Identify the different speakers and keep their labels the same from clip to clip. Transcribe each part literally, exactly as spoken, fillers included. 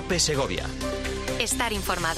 Speaker 1: COPE Segovia.
Speaker 2: Estar informado.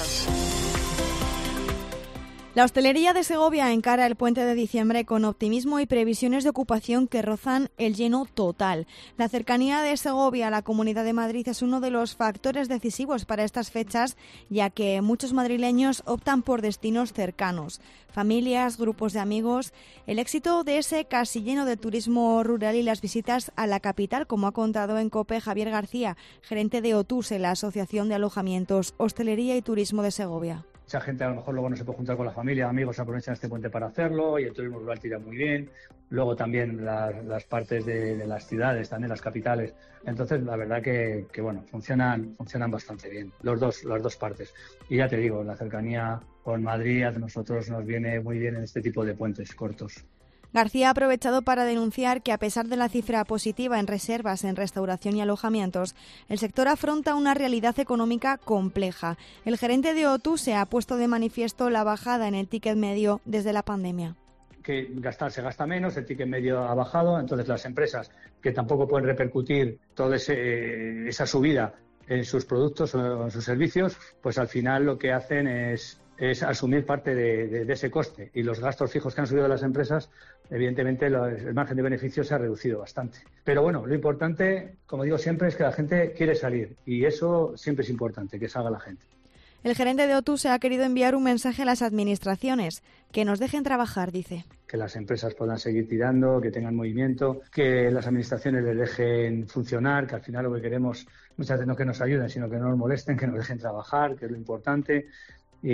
Speaker 3: La hostelería de Segovia encara el puente de diciembre con optimismo y previsiones de ocupación que rozan el lleno total. La cercanía de Segovia a la Comunidad de Madrid es uno de los factores decisivos para estas fechas, ya que muchos madrileños optan por destinos cercanos. Familias, grupos de amigos. El éxito de ese casi lleno de turismo rural y las visitas a la capital, como ha contado en COPE Javier García, gerente de OTUSE, la Asociación de Alojamientos, Hostelería y Turismo de Segovia.
Speaker 4: Mucha gente a lo mejor luego no se puede juntar con la familia, amigos aprovechan este puente para hacerlo y el turismo rural tira muy bien. Luego también la, las partes de, de las ciudades, también las capitales. Entonces la verdad que, que bueno, funcionan, funcionan bastante bien, los dos, las dos partes. Y ya te digo, la cercanía con Madrid a nosotros nos viene muy bien en este tipo de puentes cortos.
Speaker 3: García ha aprovechado para denunciar que, a pesar de la cifra positiva en reservas en restauración y alojamientos, el sector afronta una realidad económica compleja. El gerente de OTUSE ha puesto de manifiesto la bajada en el ticket medio desde la pandemia.
Speaker 4: Que gastar se gasta menos, el ticket medio ha bajado, entonces las empresas que tampoco pueden repercutir toda ese, esa subida en sus productos o en sus servicios, pues al final lo que hacen es... es asumir parte de, de, de ese coste, y los gastos fijos que han subido las empresas, evidentemente lo, el margen de beneficio se ha reducido bastante. Pero bueno, lo importante, como digo siempre, es que la gente quiere salir, y eso siempre es importante, que salga la gente.
Speaker 3: El gerente de OTUSE ha querido enviar un mensaje a las administraciones, que nos dejen trabajar, dice.
Speaker 4: Que las empresas puedan seguir tirando, que tengan movimiento, que las administraciones les dejen funcionar, que al final lo que queremos muchas veces no es que nos ayuden, sino que no nos molesten, que nos dejen trabajar, que es lo importante. Y,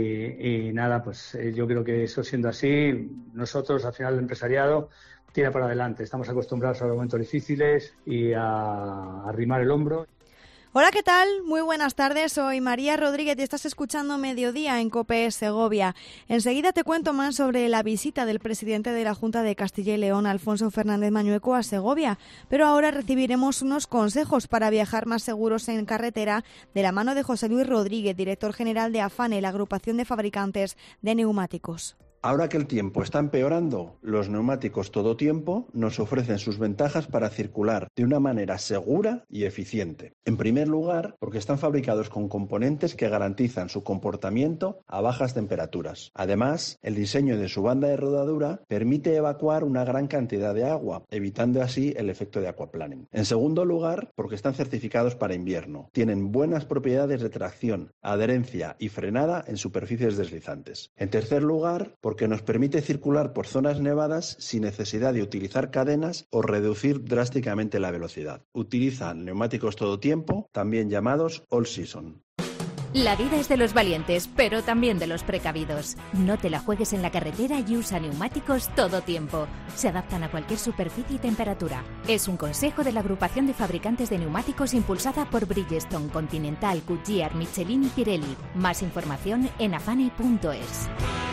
Speaker 4: y nada, pues yo creo que eso siendo así, nosotros al final el empresariado tira para adelante. Estamos acostumbrados a los momentos difíciles y a, a arrimar el hombro.
Speaker 3: Hola, ¿qué tal? Muy buenas tardes, soy María Rodríguez y estás escuchando Mediodía en COPE Segovia. Enseguida te cuento más sobre la visita del presidente de la Junta de Castilla y León, Alfonso Fernández Mañueco, a Segovia, pero ahora recibiremos unos consejos para viajar más seguros en carretera de la mano de José Luis Rodríguez, director general de AFANE, la agrupación de fabricantes de neumáticos.
Speaker 5: Ahora que el tiempo está empeorando, los neumáticos todo tiempo nos ofrecen sus ventajas para circular de una manera segura y eficiente. En primer lugar, porque están fabricados con componentes que garantizan su comportamiento a bajas temperaturas. Además, el diseño de su banda de rodadura permite evacuar una gran cantidad de agua, evitando así el efecto de aquaplaning. En segundo lugar, porque están certificados para invierno. Tienen buenas propiedades de tracción, adherencia y frenada en superficies deslizantes. En tercer lugar, porque que nos permite circular por zonas nevadas sin necesidad de utilizar cadenas o reducir drásticamente la velocidad. Utilizan neumáticos todo tiempo, también llamados all season.
Speaker 2: La vida es de los valientes, pero también de los precavidos. No te la juegues en la carretera y usa neumáticos todo tiempo. Se adaptan a cualquier superficie y temperatura. Es un consejo de la agrupación de fabricantes de neumáticos impulsada por Bridgestone, Continental, Goodyear, Michelin y Pirelli. Más información en afane punto es.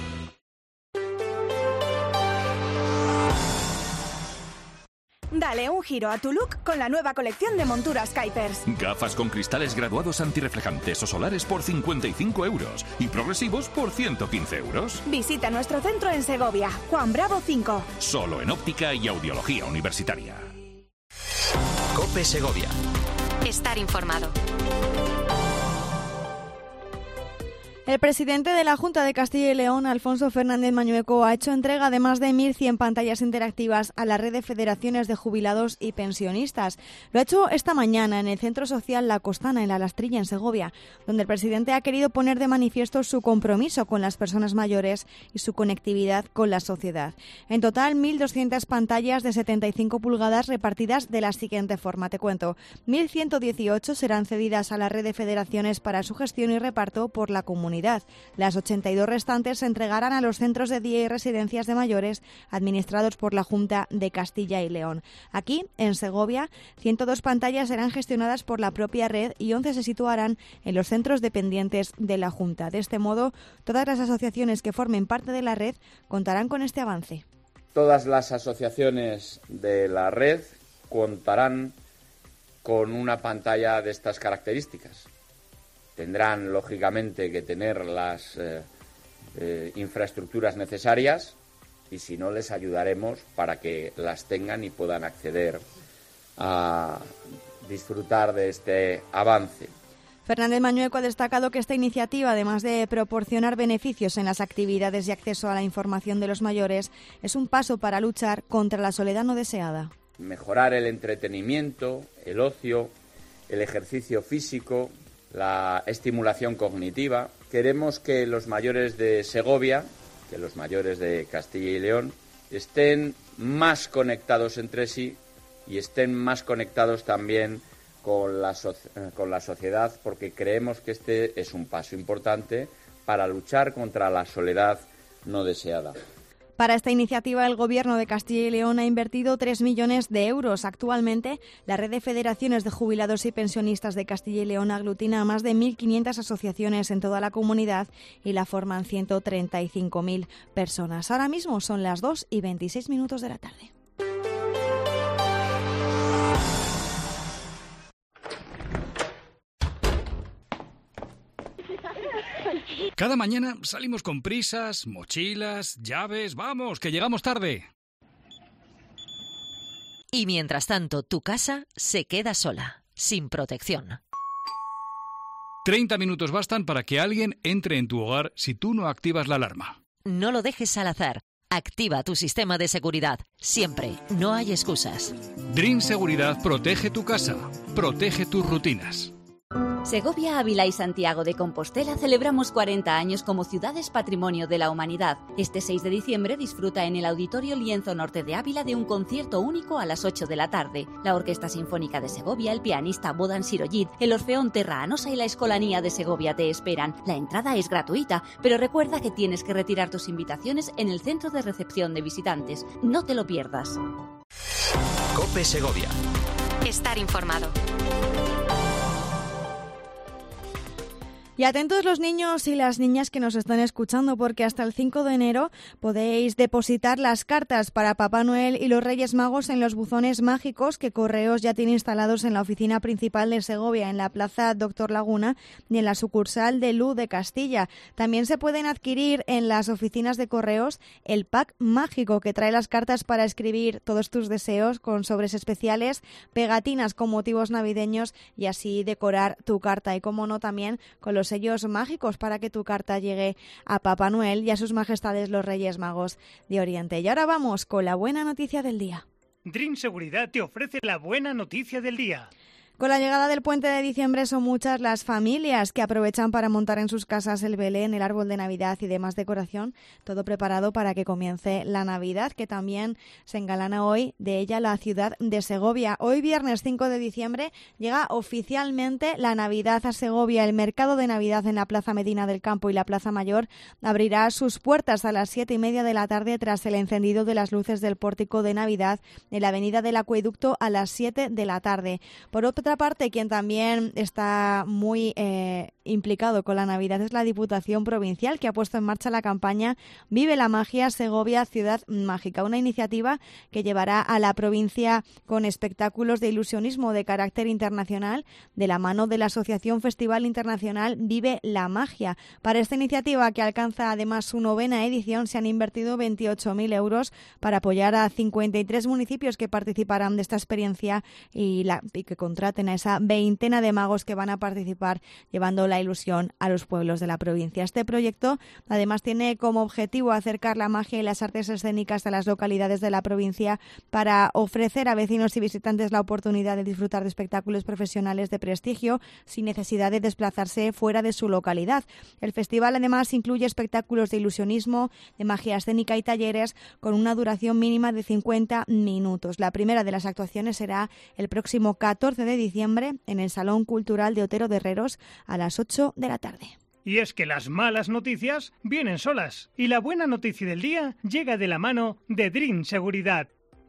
Speaker 6: Dale un giro a tu look con la nueva colección de monturas Kuipers.
Speaker 7: Gafas con cristales graduados antirreflejantes o solares por cincuenta y cinco euros y progresivos por ciento quince euros.
Speaker 6: Visita nuestro centro en Segovia, Juan Bravo cinco.
Speaker 7: Solo en óptica y audiología universitaria.
Speaker 1: COPE Segovia.
Speaker 2: Estar informado.
Speaker 3: El presidente de la Junta de Castilla y León, Alfonso Fernández Mañueco, ha hecho entrega de más de mil cien pantallas interactivas a la red de federaciones de jubilados y pensionistas. Lo ha hecho esta mañana en el Centro Social La Costana, en La Lastrilla, en Segovia, donde el presidente ha querido poner de manifiesto su compromiso con las personas mayores y su conectividad con la sociedad. En total, mil doscientas pantallas de setenta y cinco pulgadas repartidas de la siguiente forma. Te cuento, mil ciento dieciocho serán cedidas a la red de federaciones para su gestión y reparto por la comunidad. Las ochenta y dos restantes se entregarán a los centros de día y residencias de mayores administrados por la Junta de Castilla y León. Aquí, en Segovia, ciento dos pantallas serán gestionadas por la propia red y once se situarán en los centros dependientes de la Junta. De este modo, todas las asociaciones que formen parte de la red contarán con este avance.
Speaker 8: Todas las asociaciones de la red contarán con una pantalla de estas características. Tendrán, lógicamente, que tener las eh, eh, infraestructuras necesarias y, si no, les ayudaremos para que las tengan y puedan acceder a disfrutar de este avance.
Speaker 3: Fernández Mañueco ha destacado que esta iniciativa, además de proporcionar beneficios en las actividades y acceso a la información de los mayores, es un paso para luchar contra la soledad no deseada.
Speaker 8: Mejorar el entretenimiento, el ocio, el ejercicio físico, la estimulación cognitiva. Queremos que los mayores de Segovia, que los mayores de Castilla y León, estén más conectados entre sí y estén más conectados también con la, so- con la sociedad, porque creemos que este es un paso importante para luchar contra la soledad no deseada.
Speaker 3: Para esta iniciativa, el Gobierno de Castilla y León ha invertido tres millones de euros. Actualmente, la red de federaciones de jubilados y pensionistas de Castilla y León aglutina a más de mil quinientas asociaciones en toda la comunidad y la forman ciento treinta y cinco mil personas. Ahora mismo son las dos y veintiséis minutos de la tarde.
Speaker 9: Cada mañana salimos con prisas, mochilas, llaves, vamos, que llegamos tarde.
Speaker 10: Y mientras tanto, tu casa se queda sola, sin protección.
Speaker 9: treinta minutos bastan para que alguien entre en tu hogar si tú no activas la alarma.
Speaker 10: No lo dejes al azar. Activa tu sistema de seguridad. Siempre. No hay excusas.
Speaker 9: Dream Seguridad protege tu casa, protege tus rutinas.
Speaker 11: Segovia, Ávila y Santiago de Compostela celebramos cuarenta años como ciudades patrimonio de la humanidad. Este seis de diciembre disfruta en el Auditorio Lienzo Norte de Ávila de un concierto único a las ocho de la tarde. La Orquesta Sinfónica de Segovia, el pianista Bodan Sirollit, el Orfeón Terra Anosa y la Escolanía de Segovia te esperan. La entrada es gratuita, pero recuerda que tienes que retirar tus invitaciones en el centro de recepción de visitantes. No te lo pierdas.
Speaker 1: COPE Segovia.
Speaker 2: Estar informado.
Speaker 3: Y atentos los niños y las niñas que nos están escuchando, porque hasta el cinco de enero podéis depositar las cartas para Papá Noel y los Reyes Magos en los buzones mágicos que Correos ya tiene instalados en la oficina principal de Segovia, en la Plaza Doctor Laguna y en la sucursal de Luz de Castilla. También se pueden adquirir en las oficinas de Correos el pack mágico que trae las cartas para escribir todos tus deseos con sobres especiales, pegatinas con motivos navideños y así decorar tu carta. Y como no, también con los sellos mágicos para que tu carta llegue a Papá Noel y a sus majestades los Reyes Magos de Oriente. Y ahora vamos con la buena noticia del día.
Speaker 12: Dream Seguridad te ofrece la buena noticia del día.
Speaker 3: Con la llegada del puente de diciembre son muchas las familias que aprovechan para montar en sus casas el Belén, el árbol de Navidad y demás decoración, todo preparado para que comience la Navidad, que también se engalana hoy de ella la ciudad de Segovia. Hoy viernes cinco de diciembre llega oficialmente la Navidad a Segovia. El mercado de Navidad en la Plaza Medina del Campo y la Plaza Mayor abrirá sus puertas a las siete y media de la tarde tras el encendido de las luces del pórtico de Navidad en la avenida del Acueducto a las siete de la tarde. Por otra parte, quien también está muy eh, implicado con la Navidad es la Diputación Provincial, que ha puesto en marcha la campaña Vive la Magia Segovia Ciudad Mágica, una iniciativa que llevará a la provincia con espectáculos de ilusionismo de carácter internacional de la mano de la Asociación Festival Internacional Vive la Magia. Para esta iniciativa, que alcanza además su novena edición, se han invertido veintiocho mil euros para apoyar a cincuenta y tres municipios que participarán de esta experiencia y, la, y que contraten a esa veintena de magos que van a participar llevando la ilusión a los pueblos de la provincia. Este proyecto además tiene como objetivo acercar la magia y las artes escénicas a las localidades de la provincia para ofrecer a vecinos y visitantes la oportunidad de disfrutar de espectáculos profesionales de prestigio sin necesidad de desplazarse fuera de su localidad. El festival además incluye espectáculos de ilusionismo, de magia escénica y talleres con una duración mínima de cincuenta minutos. La primera de las actuaciones será el próximo catorce de diciembre en el Salón Cultural de Otero de Herreros a las ocho de la tarde.
Speaker 12: Y es que las malas noticias vienen solas y la buena noticia del día llega de la mano de Dream Seguridad.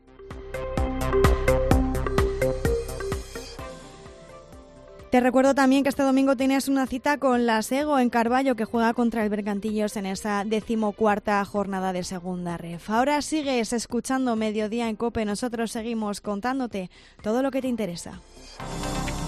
Speaker 3: Te recuerdo también que este domingo tienes una cita con la Sego en Carballo, que juega contra el Bergantillos en esa decimocuarta jornada de Segunda Ref. Ahora sigues escuchando Mediodía en COPE. Nosotros seguimos contándote todo lo que te interesa.